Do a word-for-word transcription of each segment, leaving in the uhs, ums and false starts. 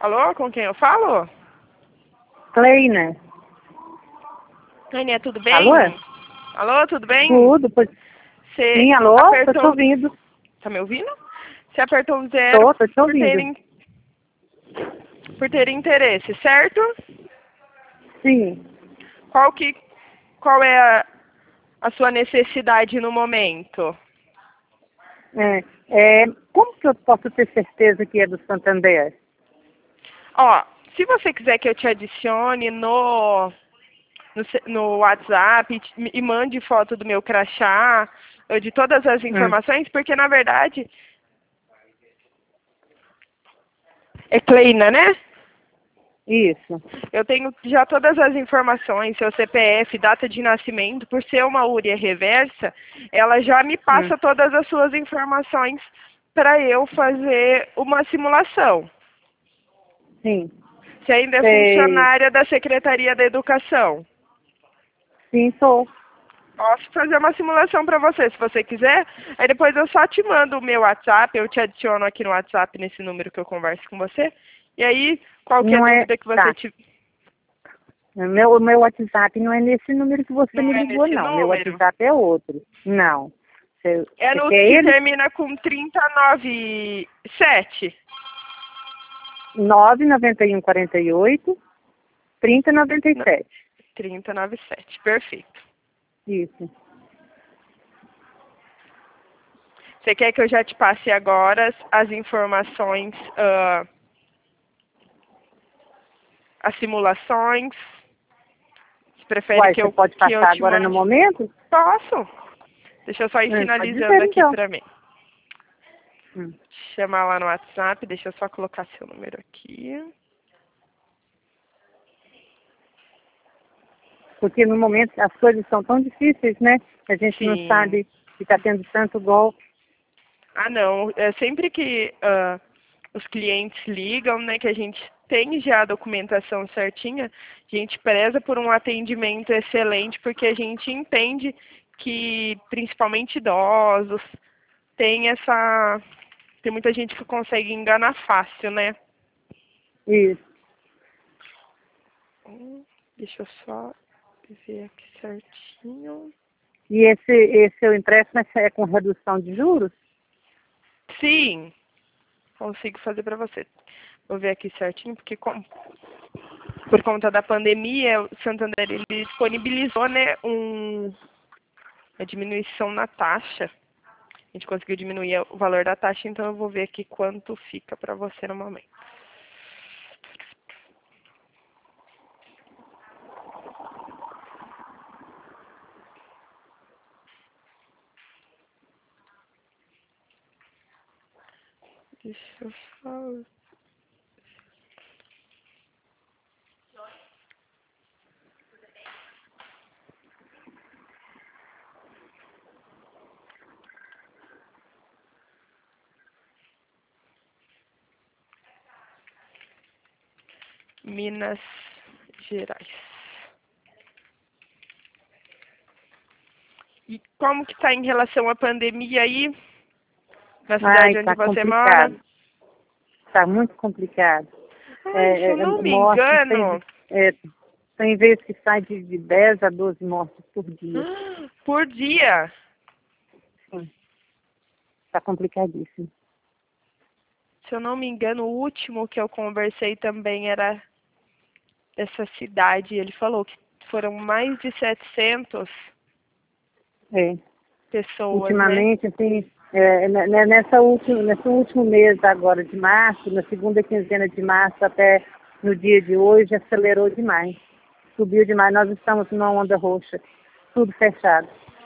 Alô, com quem eu falo? Kleina. Aninha, tudo bem? Alô? Alô, tudo bem? Tudo. Pois... Você Sim, alô? apertou... Tô te ouvindo. Tá me ouvindo? Você apertou um zero Tô, tô te por ter, ouvindo. in- por ter interesse, certo? Sim. Qual que... Qual é a, a sua necessidade no momento? É, é, como que eu posso ter certeza que é do Santander? Ó, se você quiser que eu te adicione no, no, ce- no WhatsApp e, te- e mande foto do meu crachá, ou de todas as Hum, informações, porque na verdade é Kleina, né? isso. Eu tenho já todas as informações, seu C P F, data de nascimento, por ser uma úria reversa, ela já me Hum, passa todas as suas informações para eu fazer uma simulação. sim. Você ainda é Sei. funcionária da Secretaria da Educação. Sim, sou. Posso fazer uma simulação para você, se você quiser. Aí depois eu só te mando o meu WhatsApp, eu te adiciono aqui no WhatsApp, nesse número que eu converso com você. E aí, qualquer Não é. dúvida que você Tá. tiver... O meu, o meu WhatsApp não é nesse número que você Não me é ligou, nesse não. Meu número? WhatsApp é outro. Não. Você É você no quer que ele? termina com trinta e nove sete. nove nove um quatro oito, trinta e noventa e Não, sete. trinta e nove sete, perfeito. Isso. Você quer que eu já te passe agora as, as informações, ah, as simulações? Você prefere Uai, que você eu, pode que eu passar te agora no mande? momento? Posso. Deixa eu só ir Hum, pode finalizando dizer aqui então. pra mim. Hum. Chamar lá no WhatsApp, deixa eu só colocar seu número aqui. Porque no momento as coisas são tão difíceis, né? A gente não Sim. sabe se está tendo tanto golpe. Ah, não. É sempre que ah, os clientes ligam, né, que a gente tem já a documentação certinha, a gente preza por um atendimento excelente, porque a gente entende que, principalmente idosos, tem essa... Tem muita gente que consegue enganar fácil, né? Isso. Hum, Deixa eu só ver aqui certinho. E esse, esse seu empréstimo é com redução de juros? Sim, consigo fazer para você. Vou ver aqui certinho, porque com- por conta da pandemia, o Santander ele disponibilizou, né, um, uma diminuição na taxa. A gente conseguiu diminuir o valor da taxa, então eu vou ver aqui quanto fica para você no momento. Deixa eu só... Minas Gerais. E como que está em relação à pandemia aí, na Ai, cidade onde está você mora? complicado. Está muito complicado. Ai, se É, eu é, não me mortes, tem, engano, é, tem vezes que sai de, de dez a doze mortes por dia. por dia. Está complicadíssimo. Se eu não me engano, o último que eu conversei também era dessa cidade. Ele falou que foram mais de setecentas É. pessoas, né? Ultimamente, assim, é, ne- ne- nessa última, nesse último mês agora de março, na segunda quinzena de março até no dia de hoje, acelerou demais. Subiu demais. Nós estamos numa onda roxa. Tudo fechado.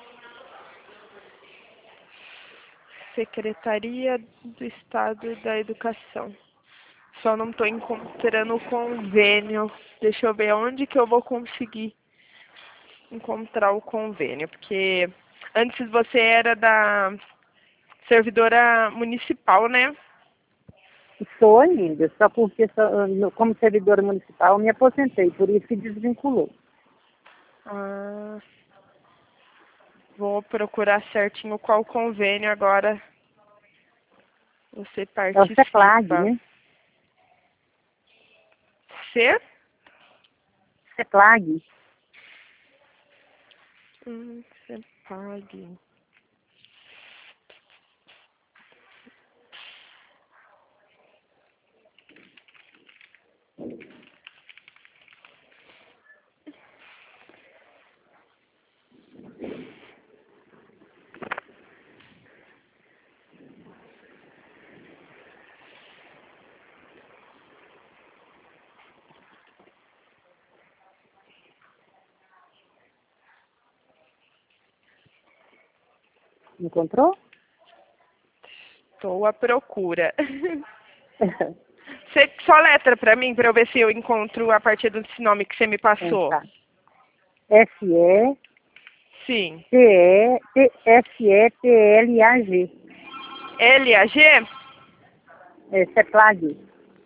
Secretaria do Estado da Educação. Só não estou encontrando o convênio. Deixa eu ver onde que eu vou conseguir encontrar o convênio. Porque antes você era da servidora municipal, né? Sou ainda, só porque só, no- como servidora municipal eu me aposentei, por isso que desvinculou. Ah, vou procurar certinho qual convênio agora você É o CEPLAG, participa. né? C? CEPLAG. Hum, CEPLAG. Encontrou? Estou à procura. Você só letra para mim, para eu ver se eu encontro a partir desse nome que você me passou. Tá. S E Sim. T E T S E P L A G. L A G? É CEPLAG.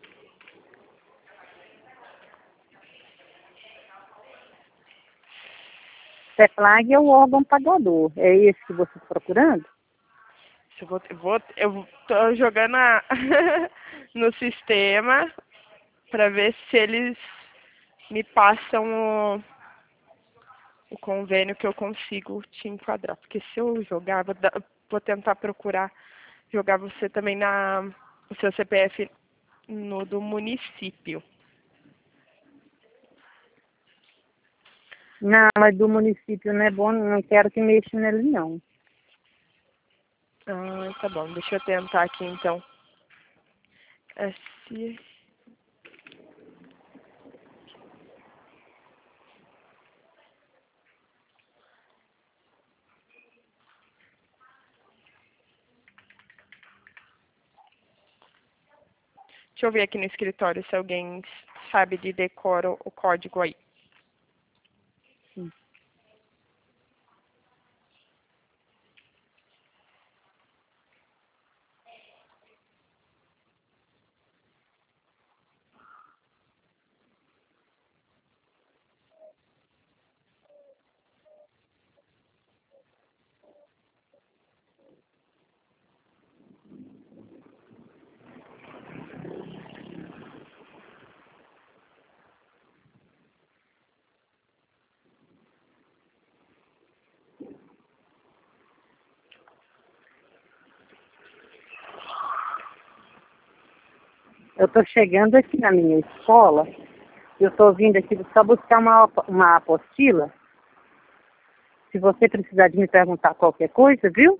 CEPLAG é o órgão pagador. É esse que você está procurando? Eu vou, eu vou, eu tô jogando a no sistema para ver se eles me passam o, o convênio que eu consigo te enquadrar. Porque se eu jogar, vou, dar- vou tentar procurar jogar você também na o seu C P F no do município. Não, mas do município não é bom, não quero que mexa nele, não. Ah, tá bom. Deixa eu tentar aqui então. S... Deixa eu ver aqui no escritório se alguém sabe de decor o, o código aí. Sim. Eu estou chegando aqui na minha escola. Eu estou vindo aqui só buscar uma, uma apostila. Se você precisar de me perguntar qualquer coisa, viu?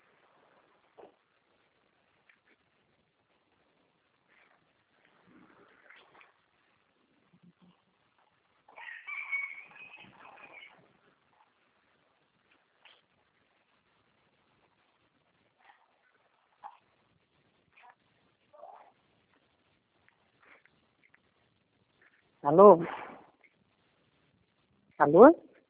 Alô? Alô?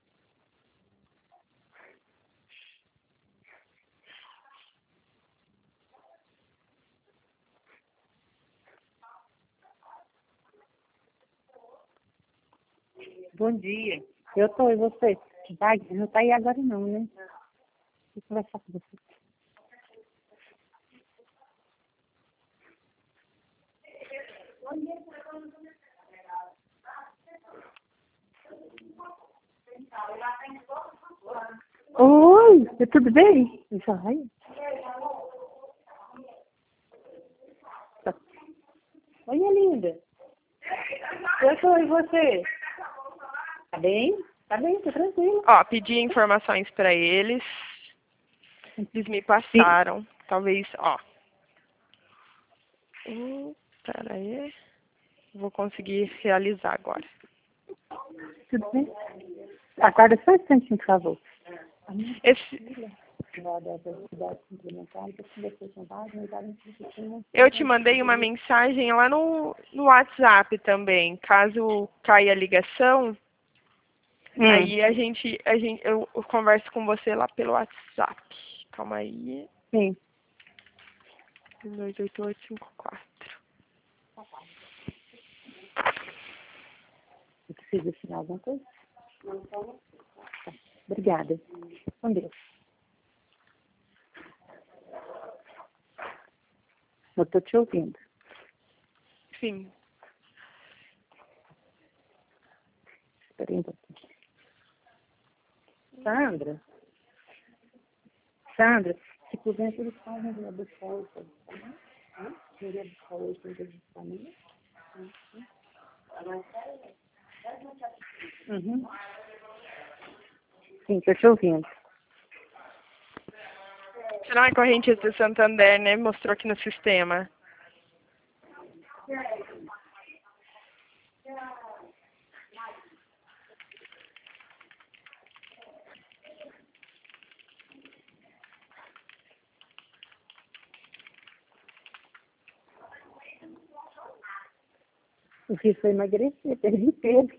Bom dia. Eu estou, e você? Vai, não está aí agora não, né? Vou conversar com você. Oi, tudo bem? Vai. Tá. Oi, minha linda. Eu sou, e você? Tá bem? Tá bem, tá tranquilo. Ó, pedi informações para eles. Eles me passaram. Talvez, ó. Hum, peraí. Vou conseguir realizar agora. Tudo bem? Aguarda só um instantinho, por favor. Esse, eu te mandei uma mensagem lá no, no WhatsApp também. Caso caia a ligação, Hum. aí a gente, a gente, eu, eu converso com você lá pelo WhatsApp. Calma aí. Sim. dois oito oito cinco quatro. Eu preciso assinar alguma coisa? Tá. Obrigada. Com Deus. Eu estou te ouvindo. Sim. Sandra, Sandra, se puder, eles fazem a buscar hoje, tá? Queria buscar hoje, queria buscar amanhã. Uhum. Sim, estou te ouvindo. Não é correntista do Santander, né? Mostrou aqui no sistema. O que foi emagrecer, perdi peso.